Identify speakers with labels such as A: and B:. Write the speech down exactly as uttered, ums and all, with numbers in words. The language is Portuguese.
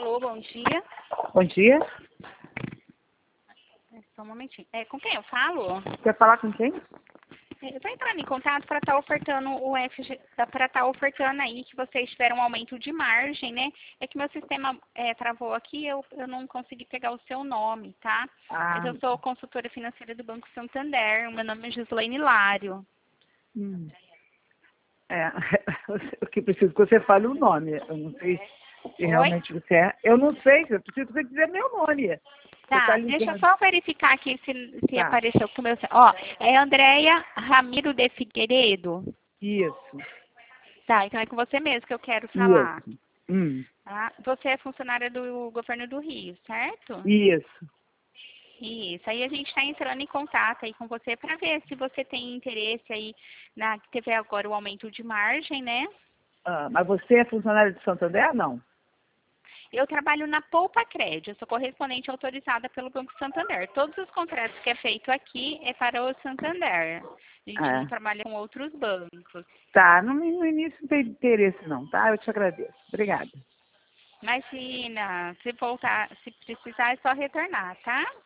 A: Alô, bom dia.
B: Bom dia.
A: É, só um momentinho. É, com quem eu falo?
B: Quer falar com quem?
A: É, eu estou entrando em contato para estar ofertando o F G, para estar ofertando aí que vocês tiveram um aumento de margem, né? É que meu sistema é, travou aqui, eu, eu não consegui pegar o seu nome, tá?
B: Ah,
A: Mas eu sou consultora financeira do Banco Santander, meu nome é Gislaine Hilário.
B: hum. É, o que preciso que você fale o nome. Eu não sei se
A: Oi?
B: realmente você é. Eu não sei, eu preciso que você dizer meu nome. Você
A: Tá,
B: tá
A: deixa eu
B: ligando.
A: só verificar aqui se, se
B: Tá,
A: apareceu com o meu... Ó, é Andréia Ramiro de Figueiredo.
B: isso,
A: Tá, então é com você mesmo que eu quero falar.
B: isso. Hum,
A: Tá? Você é funcionária do governo do Rio, certo?
B: isso.
A: Isso. Aí a gente está entrando em contato aí com você para ver se você tem interesse aí na que teve agora o aumento de margem, né?
B: Ah, mas você é funcionário de Santander? Não.
A: Eu trabalho na Poupa Crédito, eu sou correspondente autorizada pelo Banco Santander. Todos os contratos que é feito aqui é para o Santander. A gente não
B: É.
A: trabalha com outros bancos.
B: Tá, no, no início não tem interesse não, tá? Eu te agradeço. Obrigada.
A: Imagina, se voltar, se precisar é só retornar, tá?